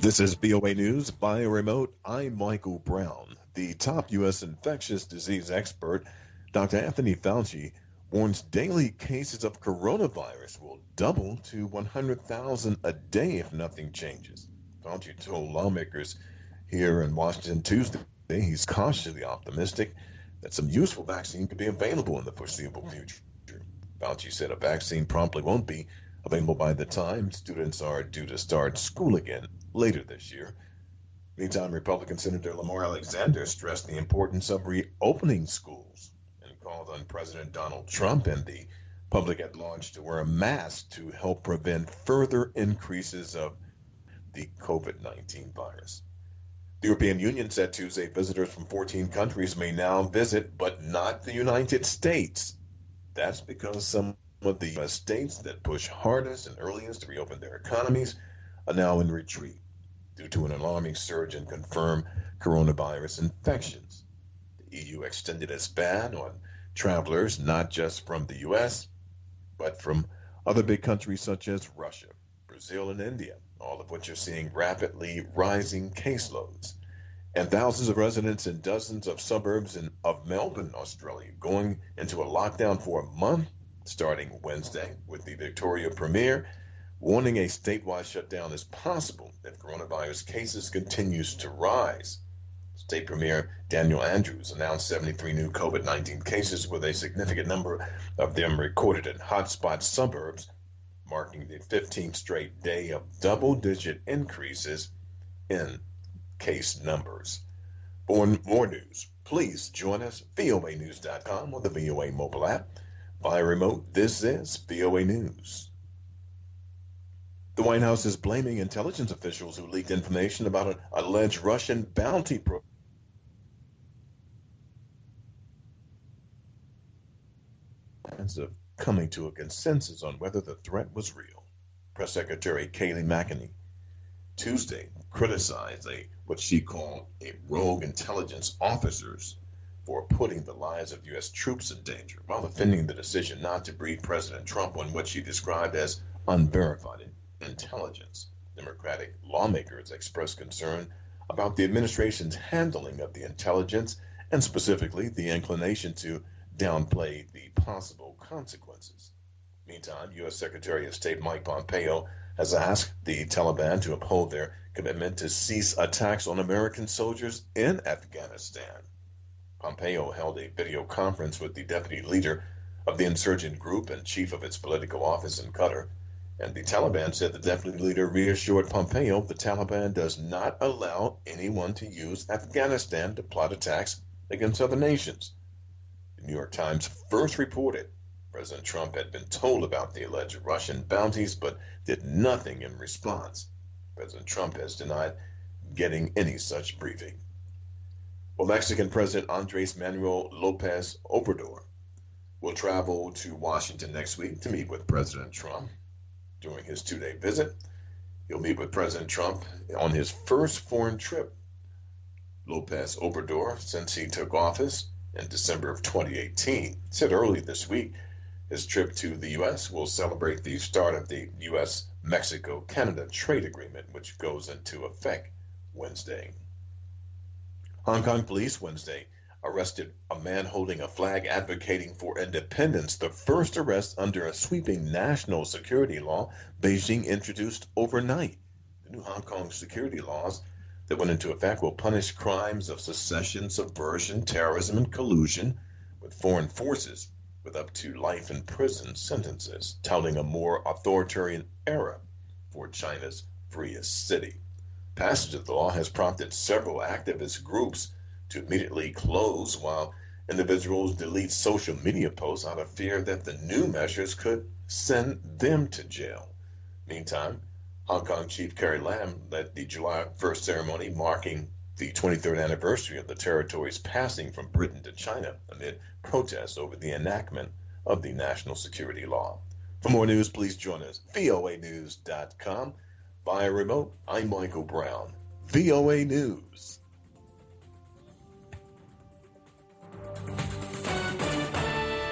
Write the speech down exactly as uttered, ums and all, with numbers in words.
This is V O A News by remote. I'm Michael Brown. The top U S infectious disease expert, Doctor Anthony Fauci, warns daily cases of coronavirus will double to one hundred thousand a day if nothing changes. Fauci told lawmakers here in Washington Tuesday he's cautiously optimistic that some useful vaccine could be available in the foreseeable future. Fauci said a vaccine promptly won't be available by the time students are due to start school again later this year. Meantime, Republican Senator Lamar Alexander stressed the importance of reopening schools and called on President Donald Trump and the public at large to wear a mask to help prevent further increases of the COVID nineteen virus. The European Union said Tuesday visitors from fourteen countries may now visit, but not the United States. That's because some of the U S states that push hardest and earliest to reopen their economies are now in retreat due to an alarming surge in confirmed coronavirus infections. The E U extended its ban on travelers not just from the U S, but from other big countries such as Russia, Brazil, and India, all of which are seeing rapidly rising caseloads. And thousands of residents in dozens of suburbs in, of Melbourne, Australia, going into a lockdown for a month starting Wednesday, with the Victoria Premier warning a statewide shutdown is possible if coronavirus cases continues to rise. State Premier Daniel Andrews announced seventy-three new COVID nineteen cases, with a significant number of them recorded in hotspot suburbs, marking the fifteenth straight day of double-digit increases in case numbers. For more news, please join us, V O A news dot com or the V O A mobile app. Via remote, this is V O A News. The White House is blaming intelligence officials who leaked information about an alleged Russian bounty program of coming to a consensus on whether the threat was real. Press Secretary Kayleigh McEnany Tuesday criticized a what she called a rogue intelligence officers for putting the lives of U S troops in danger, while defending the decision not to brief President Trump on what she described as unverified intelligence. Democratic lawmakers expressed concern about the administration's handling of the intelligence and specifically the inclination to downplay the possible consequences. Meantime, U S Secretary of State Mike Pompeo has asked the Taliban to uphold their commitment to cease attacks on American soldiers in Afghanistan. Pompeo held a video conference with the deputy leader of the insurgent group and chief of its political office in Qatar, and the Taliban said the deputy leader reassured Pompeo the Taliban does not allow anyone to use Afghanistan to plot attacks against other nations. The New York Times first reported President Trump had been told about the alleged Russian bounties, but did nothing in response. President Trump has denied getting any such briefing. Well, Mexican President Andres Manuel Lopez Obrador will travel to Washington next week to meet with President Trump. During his two-day visit, he'll meet with President Trump on his first foreign trip. Lopez Obrador, since he took office in December of twenty eighteen, said early this week his trip to the U S will celebrate the start of the U S Mexico Canada trade agreement, which goes into effect Wednesday. Hong Kong police Wednesday arrested a man holding a flag advocating for independence, the first arrest under a sweeping national security law Beijing introduced overnight. The new Hong Kong security laws that went into effect will punish crimes of secession, subversion, terrorism, and collusion with foreign forces with up to life in prison sentences, touting a more authoritarian era for China's freest city. Passage of the law has prompted several activist groups to immediately close, while individuals delete social media posts out of fear that the new measures could send them to jail. Meantime, Hong Kong Chief Carrie Lam led the July first ceremony marking the twenty-third anniversary of the territory's passing from Britain to China amid protests over the enactment of the national security law. For more news, please join us, V O A news dot com. Via remote, I'm Michael Brown, V O A News.